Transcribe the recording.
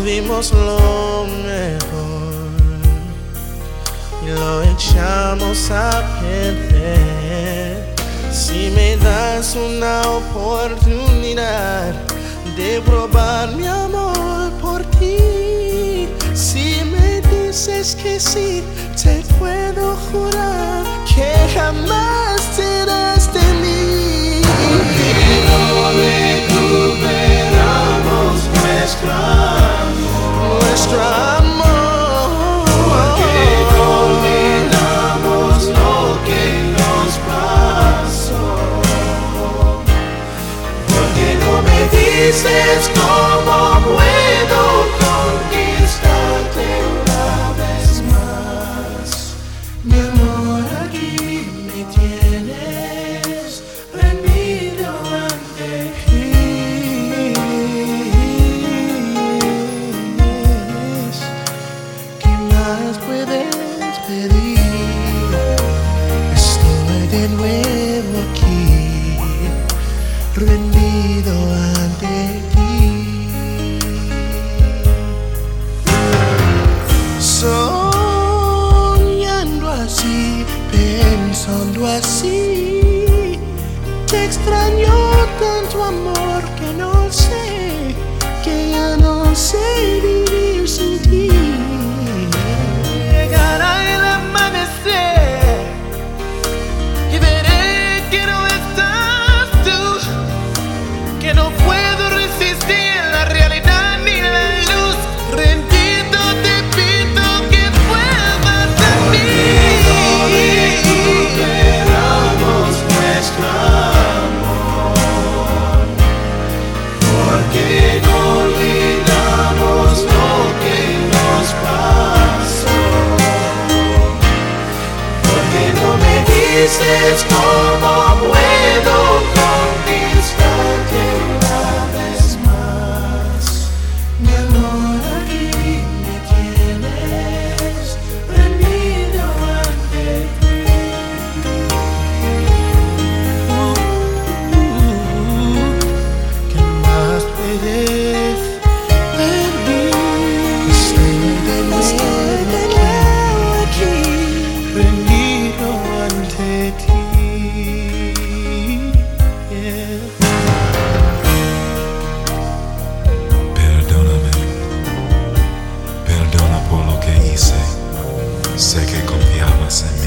dimos lo mejor y lo echamos a perder. Si me das una oportunidad de probar mi amor por ti, si me dices que sí, te puedo jurar que jamás serás de mí. Porque no recuperamos nuestro amor. Nuestro amor. Porque no olvidamos lo que nos pasó. Porque no me dices cómo puedo conquistarte una vez más. Mi amor, aquí me tienes rendido ante ti. ¿Qué más puedes pedir? Estoy de nuevo aquí, rendido ante ti. Soñando así, pensando así, te extraño tanto, amor, que no sé, que ya no sé vivir sin ti. Llegará el amanecer y veré que no estás tú, que no puedo resistir la realidad ni la luz. Rendido te pido que vuelvas a mí. Recuperamos nuestro amor. Porque no olvidamos lo que nos pasó. Porque no me dices cómo puedo conquistarte una vez más. Mi amor, aquí me tienes rendido ante ti. ¿Qué más puedes pedir? Estoy de nuevo aquí, rendido ante ti. Yeah. Perdóname, perdona por lo que hice. Sé que confiabas en mí.